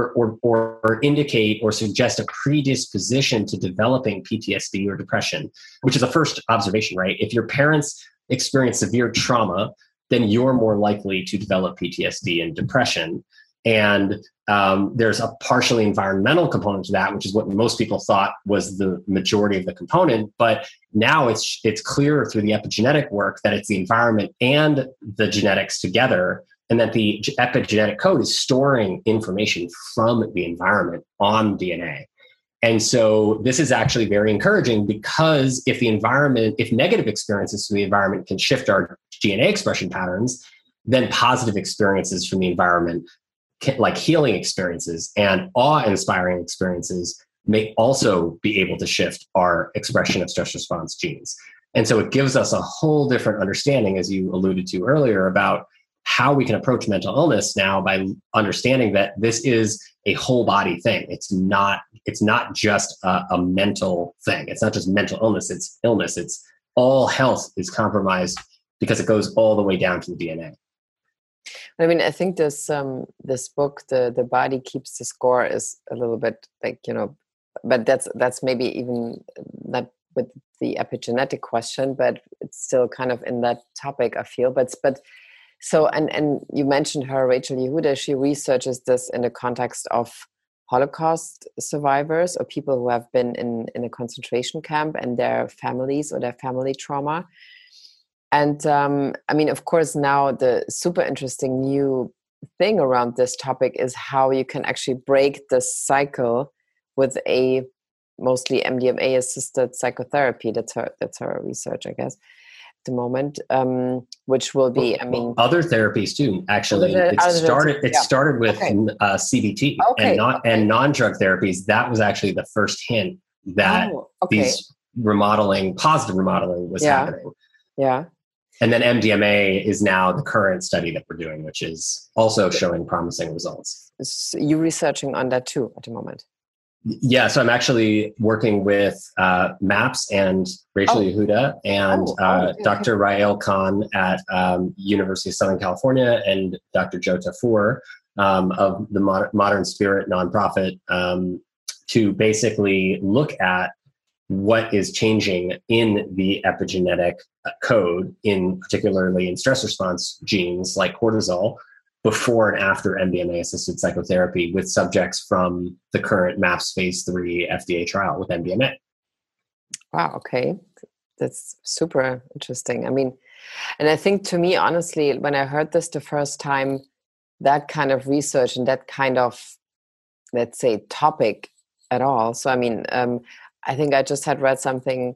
or indicate or suggest a predisposition to developing PTSD or depression, which is a first observation, right? If your parents experience severe trauma, then you're more likely to develop PTSD and depression. And there's a partially environmental component to that, which is what most people thought was the majority of the component. But now it's clear through the epigenetic work that it's the environment and the genetics together, and that the epigenetic code is storing information from the environment on DNA. And so this is actually very encouraging, because if negative experiences from the environment can shift our DNA expression patterns, then positive experiences from the environment, like healing experiences and awe-inspiring experiences, may also be able to shift our expression of stress response genes. And so it gives us a whole different understanding, as you alluded to earlier, about how we can approach mental illness now by understanding that this is a whole body thing. It's not just a mental thing. It's not just mental illness. It's illness. It's all health is compromised because it goes all the way down to the DNA. I mean, I think this book, the Body Keeps the Score, is a little bit like, but that's maybe even not with the epigenetic question, but it's still kind of in that topic, I feel. But so, and you mentioned her, Rachel Yehuda, she researches this in the context of Holocaust survivors or people who have been in a concentration camp and their families or their family trauma. And I mean, of course, now the super interesting new thing around this topic is how you can actually break this cycle with a mostly MDMA assisted psychotherapy. That's her research, I guess, at the moment, which will be, I mean, other therapies too. Actually, it started with CBT and non-drug therapies. That was actually the first hint that these positive remodeling was happening. Yeah. And then MDMA is now the current study that we're doing, which is also showing promising results. So you're researching on that too at the moment? Yeah, so I'm actually working with MAPS and Rachel Yehuda and Dr. Rael Khan at University of Southern California and Dr. Joe Tafur of the Modern Spirit nonprofit to basically look at what is changing in the epigenetic code, particularly in stress response genes like cortisol, before and after MDMA-assisted psychotherapy with subjects from the current MAPS phase 3 FDA trial with MDMA. Wow, okay. That's super interesting. I mean, and I think to me, honestly, when I heard this the first time, that kind of research and that kind of, let's say, topic at all. So, I mean, I think I just had read something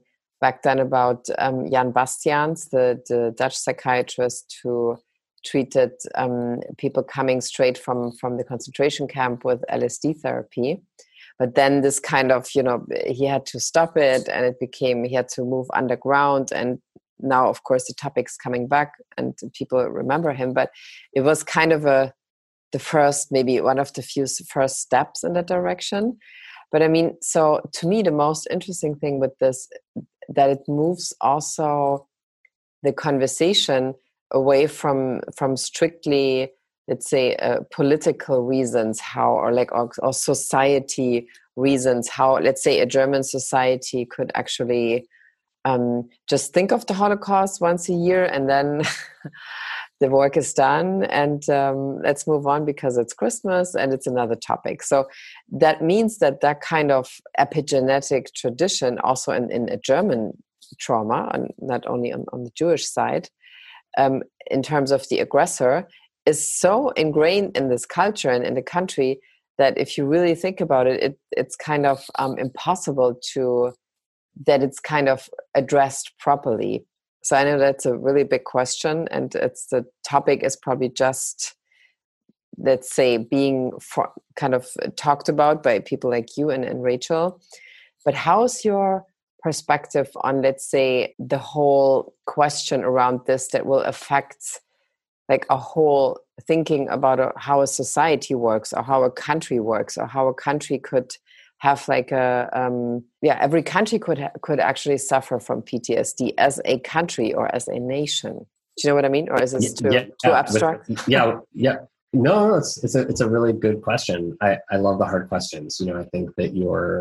back then about Jan Bastiaans, the Dutch psychiatrist who treated people coming straight from the concentration camp with LSD therapy. But then this kind of, he had to stop it, and he had to move underground. And now, of course, the topic's coming back and people remember him. But it was kind of maybe one of the few first steps in that direction. But I mean, so to me, the most interesting thing with this, that it moves also the conversation away from strictly, let's say, political reasons, or society reasons, how, let's say, a German society could actually just think of the Holocaust once a year and then the work is done, and let's move on because it's Christmas and it's another topic. So that means that kind of epigenetic tradition also in a German trauma, and not only on the Jewish side, in terms of the aggressor, is so ingrained in this culture and in the country that if you really think about it, it's kind of impossible that it's kind of addressed properly. So I know that's a really big question, and the topic is probably just, let's say, being kind of talked about by people like you and Rachel. But how's your perspective on, let's say, the whole question around this that will affect like a whole thinking about how a society works, or how a country works, or how a country could have like every country could actually suffer from PTSD as a country or as a nation. Do you know what I mean? Or is this too abstract? No, it's a really good question. I love the hard questions. I think that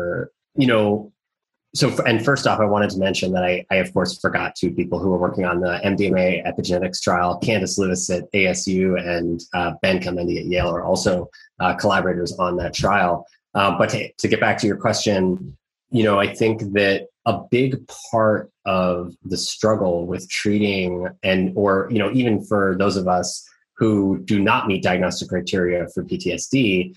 and first off, I wanted to mention that I of course forgot two people who were working on the MDMA epigenetics trial. Candace Lewis at ASU and Ben Kalmendi at Yale are also collaborators on that trial. But to get back to your question, I think that a big part of the struggle with treating or even for those of us who do not meet diagnostic criteria for PTSD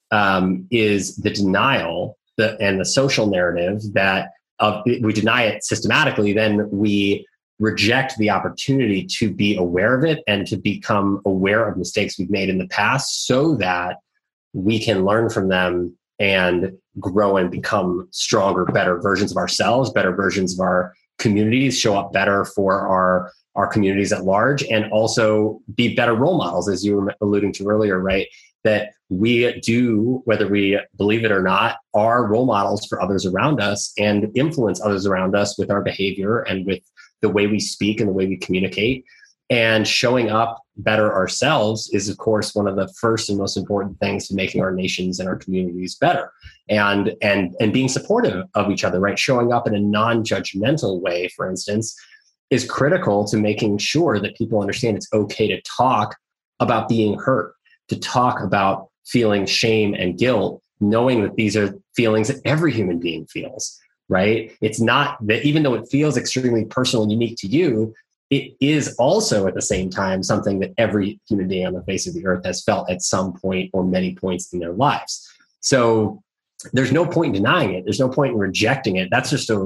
is the denial and the social narrative that we deny it systematically, then we reject the opportunity to be aware of it and to become aware of mistakes we've made in the past so that we can learn from them and grow and become stronger, better versions of ourselves, better versions of our communities, show up better for our communities at large, and also be better role models, as you were alluding to earlier, right? That we do, whether we believe it or not, are role models for others around us and influence others around us with our behavior and with the way we speak and the way we communicate. And showing up better ourselves is, of course, one of the first and most important things to making our nations and our communities better. And being supportive of each other, right? Showing up in a non-judgmental way, for instance, is critical to making sure that people understand it's okay to talk about being hurt, to talk about feeling shame and guilt, knowing that these are feelings that every human being feels, right? It's not that, even though it feels extremely personal and unique to you, it is also at the same time something that every human being on the face of the earth has felt at some point or many points in their lives. So there's no point in denying it. There's no point in rejecting it. That's just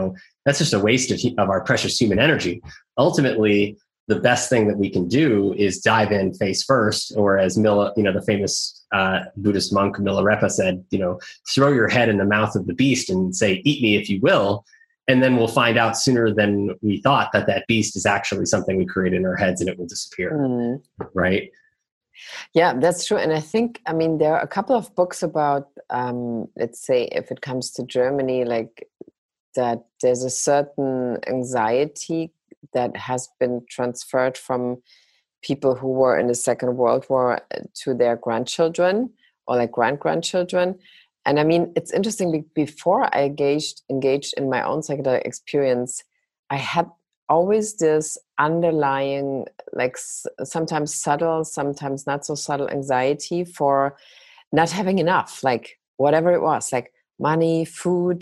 a waste of our precious human energy. Ultimately, the best thing that we can do is dive in face first, or as Mila, the famous Buddhist monk Milarepa said, throw your head in the mouth of the beast and say, "Eat me if you will." And then we'll find out sooner than we thought that beast is actually something we create in our heads, and it will disappear. Right? Yeah, that's true. And I think, there are a couple of books about, let's say, if it comes to Germany, like that there's a certain anxiety that has been transferred from people who were in the Second World War to their grandchildren or like grandchildren. And it's interesting, before I engaged in my own psychedelic experience, I had always this underlying, like sometimes subtle, sometimes not so subtle anxiety for not having enough, like whatever it was, like money, food,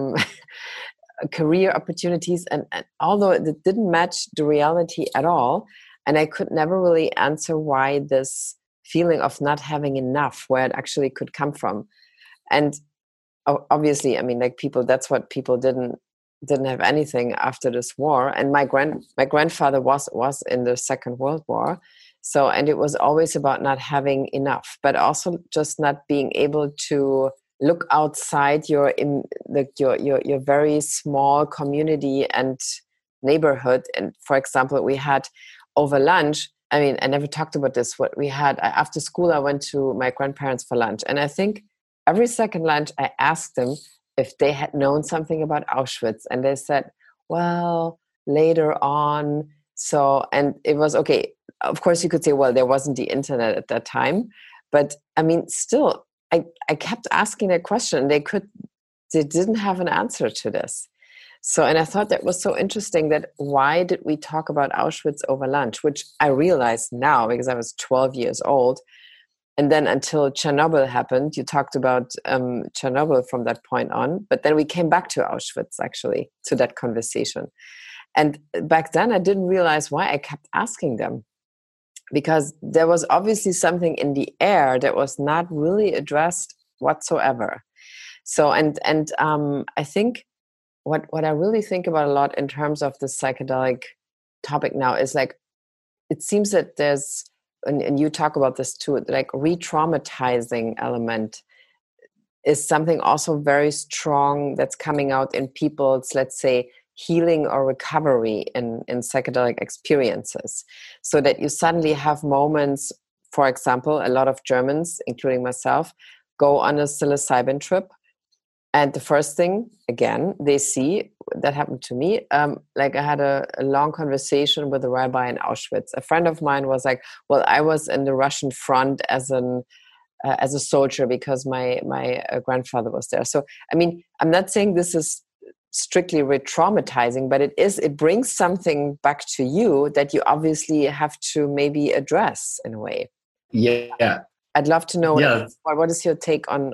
career opportunities. And although it didn't match the reality at all, and I could never really answer why this feeling of not having enough, where it actually could come from. And obviously, people, that's what people didn't didn't have anything after this war. And my grandfather was in the Second World War. So, and it was always about not having enough, but also just not being able to look outside your very small community and neighborhood. And for example, we had over lunch, I mean, I never talked about this. What we had after school, I went to my grandparents for lunch. And I think every second lunch, I asked them if they had known something about Auschwitz. And they said, well, later on. So, and it was okay. Of course, you could say, well, there wasn't the internet at that time. But I mean, still, I kept asking that question. They didn't have an answer to this. So, and I thought that was so interesting that why did we talk about Auschwitz over lunch, which I realized now because I was 12 years old. And then until Chernobyl happened, you talked about Chernobyl from that point on. But then we came back to Auschwitz, actually, to that conversation. And back then, I didn't realize why I kept asking them. Because there was obviously something in the air that was not really addressed whatsoever. So, and I think what I really think about a lot in terms of the psychedelic topic now is like, it seems that there's, and you talk about this too, like re-traumatizing element is something also very strong that's coming out in people's, let's say, healing or recovery in psychedelic experiences. So that you suddenly have moments, for example, a lot of Germans, including myself, go on a psilocybin trip. And the first thing, again, they see, that happened to me, like I had a long conversation with a rabbi in Auschwitz. A friend of mine was like, well, I was in the Russian front as a soldier because my grandfather was there. So, I mean, I'm not saying this is strictly re-traumatizing, but it brings something back to you that you obviously have to maybe address in a way. Yeah. I'd love to know what is your take on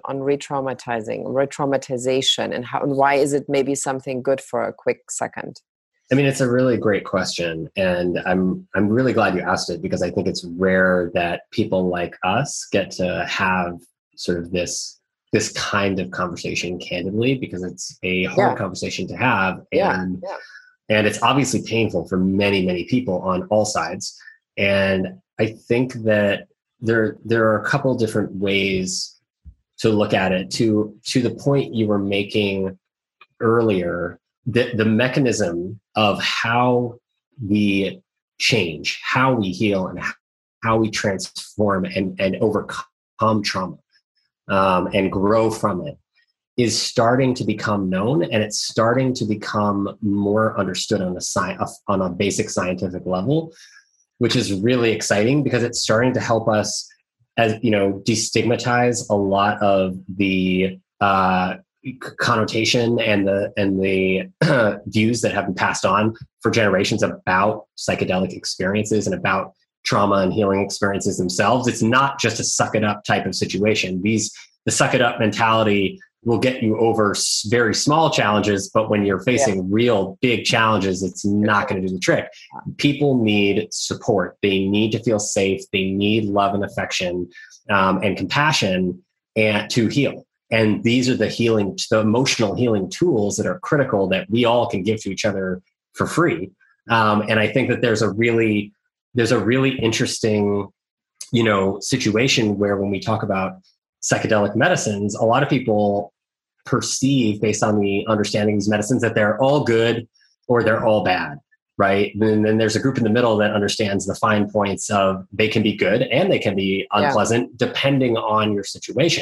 re-traumatization, and why is it maybe something good for a quick second? I mean, it's a really great question, and I'm really glad you asked it, because I think it's rare that people like us get to have sort of this kind of conversation candidly, because it's a hard conversation to have, and it's obviously painful for many, many people on all sides. And I think that there are a couple different ways to look at it. To the point you were making earlier, the mechanism of how we change, how we heal, and how we transform and overcome trauma and grow from it is starting to become known, and it's starting to become more understood on a basic scientific level, which is really exciting, because it's starting to help us, as you know, destigmatize a lot of the connotation and the views that have been passed on for generations about psychedelic experiences and about trauma and healing experiences themselves. It's not just a suck it up type of situation. The suck it up mentality will get you over very small challenges, but when you're facing real big challenges, it's not going to do the trick. People need support. They need to feel safe. They need love and affection and compassion and to heal. And these are the emotional healing tools that are critical that we all can give to each other for free. And I think that there's a really interesting, situation where when we talk about psychedelic medicines, a lot of people perceive, based on the understanding of these medicines, that they're all good or they're all bad, right? And then there's a group in the middle that understands the fine points of they can be good and they can be unpleasant depending on your situation.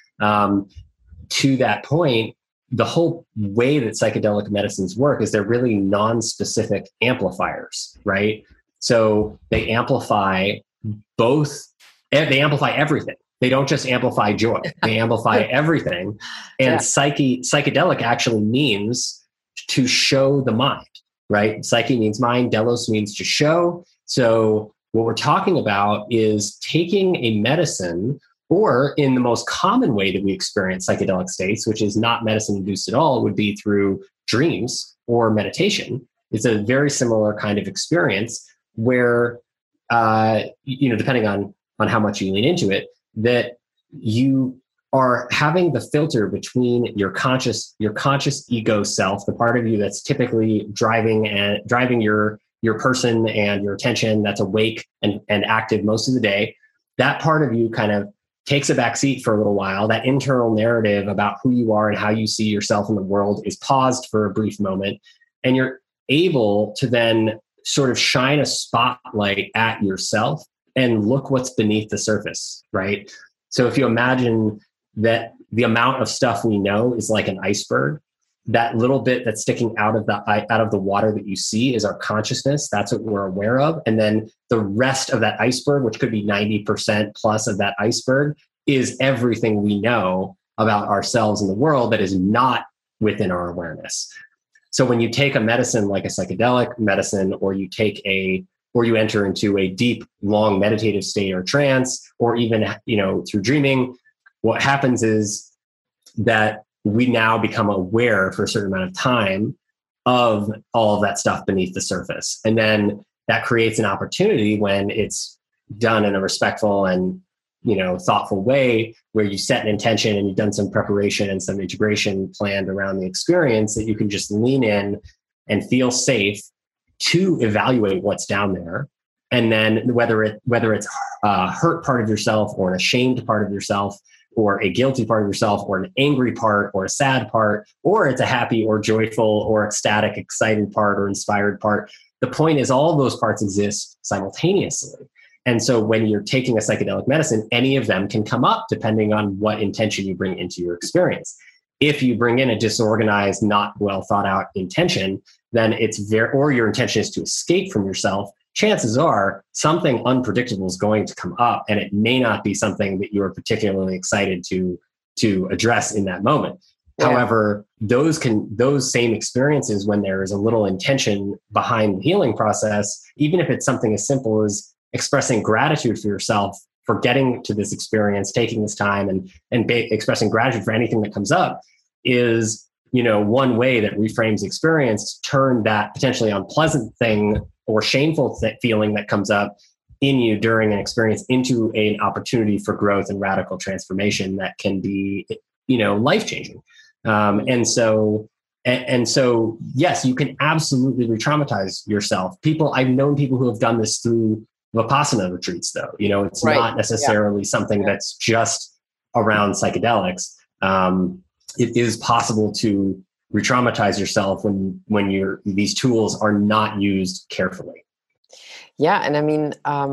To that point, the whole way that psychedelic medicines work is they're really non-specific amplifiers, right? So they amplify everything. They don't just amplify joy. They amplify everything. And psychedelic actually means to show the mind, right? Psyche means mind. Delos means to show. So what we're talking about is taking a medicine, or in the most common way that we experience psychedelic states, which is not medicine-induced at all, would be through dreams or meditation. It's a very similar kind of experience where, depending on how much you lean into it, that you are having the filter between your conscious ego self, the part of you that's typically driving your person and your attention, that's awake and active most of the day. That part of you kind of takes a back seat for a little while. That internal narrative about who you are and how you see yourself in the world is paused for a brief moment. And you're able to then sort of shine a spotlight at yourself and look what's beneath the surface, right? So if you imagine that the amount of stuff we know is like an iceberg, that little bit that's sticking out of the water that you see is our consciousness. That's what we're aware of. And then the rest of that iceberg, which could be 90% plus of that iceberg, is everything we know about ourselves and the world that is not within our awareness. So when you take a medicine like a psychedelic medicine, or you enter into a deep, long meditative state or trance, or even, through dreaming, what happens is that we now become aware for a certain amount of time of all of that stuff beneath the surface. And then that creates an opportunity when it's done in a respectful and, thoughtful way, where you set an intention and you've done some preparation and some integration planned around the experience, that you can just lean in and feel safe to evaluate what's down there. And then whether it's a hurt part of yourself, or an ashamed part of yourself, or a guilty part of yourself, or an angry part, or a sad part, or it's a happy or joyful or ecstatic, excited part, or inspired part. The point is, all of those parts exist simultaneously. And so when you're taking a psychedelic medicine, any of them can come up depending on what intention you bring into your experience. If you bring in a disorganized, not well thought out intention, then or your intention is to escape from yourself, chances are something unpredictable is going to come up, and it may not be something that you're particularly excited to address in that moment. Yeah. However, those same experiences, when there is a little intention behind the healing process, even if it's something as simple as expressing gratitude for yourself for getting to this experience, taking this time and expressing gratitude for anything that comes up, is, one way that reframes experience to turn that potentially unpleasant thing or shameful feeling that comes up in you during an experience into an opportunity for growth and radical transformation that can be, life-changing. And so, yes, you can absolutely re-traumatize yourself. I've known people who have done this through Vipassana retreats, though. It's right. Not necessarily something that's just around psychedelics. It is possible to re-traumatize yourself when these tools are not used carefully. Yeah, and I mean,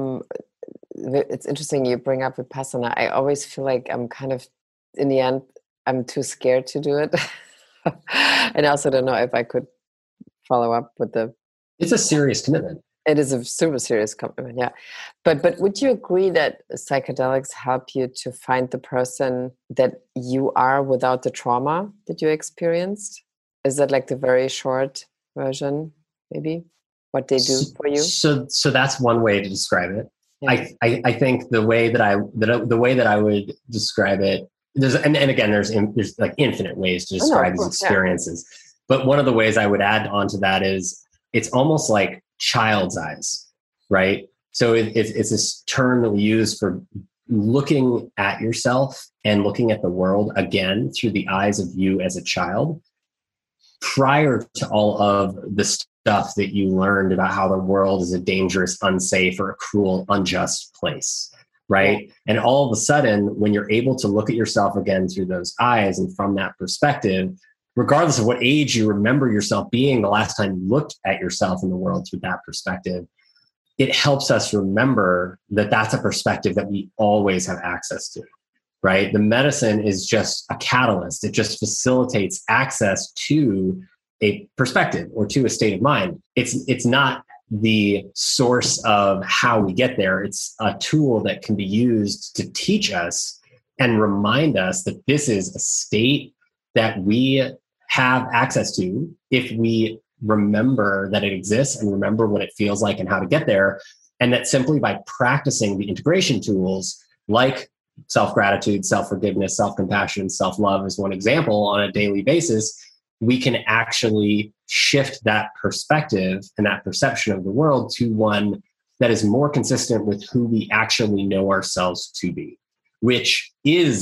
it's interesting you bring up Vipassana. I always feel like I'm kind of, in the end, I'm too scared to do it. And I also don't know if I could follow up with It's a serious commitment. It is a super serious commitment, yeah. But would you agree that psychedelics help you to find the person that you are without the trauma that you experienced? Is that like the very short version, maybe, what they do for you? So that's one way to describe it. Yeah. I think the way that I would describe it, there's like infinite ways to describe these experiences. Yeah. But one of the ways I would add onto that is, it's almost like child's eyes, right? So it's this term that we use for looking at yourself and looking at the world again through the eyes of you as a child, prior to all of the stuff that you learned about how the world is a dangerous, unsafe, or a cruel, unjust place, right? Yeah. And all of a sudden, when you're able to look at yourself again through those eyes and from that perspective, regardless of what age you remember yourself being the last time you looked at yourself in the world through that perspective, it helps us remember that that's a perspective that we always have access to, right? The medicine is just a catalyst. It just facilitates access to a perspective or to a state of mind. It's not the source of how we get there. It's a tool that can be used to teach us and remind us that this is a state that we have access to if we remember that it exists and remember what it feels like and how to get there. And that simply by practicing the integration tools like self-gratitude, self-forgiveness, self-compassion, self-love is one example on a daily basis, we can actually shift that perspective and that perception of the world to one that is more consistent with who we actually know ourselves to be, which is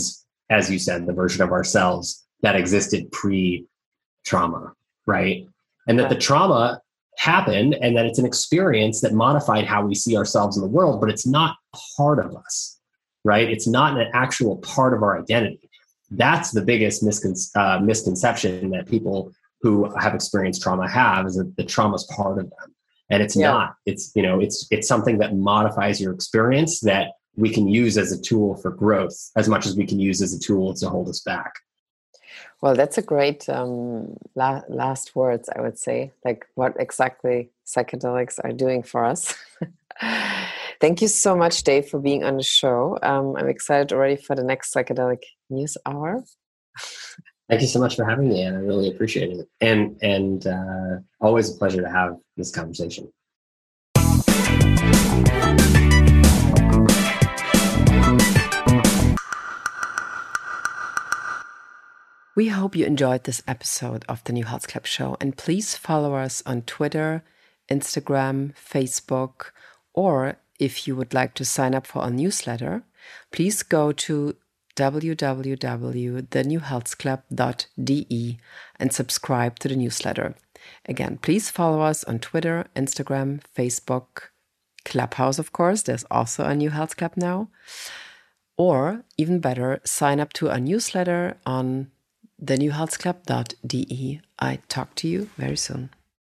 as you said, the version of ourselves that existed pre-trauma, right? And that the trauma happened and that it's an experience that modified how we see ourselves in the world, but it's not part of us, right? It's not an actual part of our identity. That's the biggest misconception that people who have experienced trauma have, is that the trauma is part of them. And it's not. It's, you know, it's something that modifies your experience that we can use as a tool for growth as much as we can use as a tool to hold us back. Well, that's a great last words, I would say, like what exactly psychedelics are doing for us. Thank you so much, Dave, for being on the show. I'm excited already for the next Psychedelic News Hour. Thank you so much for having me, Anne. I really appreciate it. And always a pleasure to have this conversation. We hope you enjoyed this episode of the New Health Club Show, and please follow us on Twitter, Instagram, Facebook, or if you would like to sign up for our newsletter, please go to www.thenewhealthclub.de and subscribe to the newsletter. Again, please follow us on Twitter, Instagram, Facebook, Clubhouse, of course. There's also a New Health Club now. Or even better, sign up to our newsletter on thenewhealthclub.de. I talk to you very soon.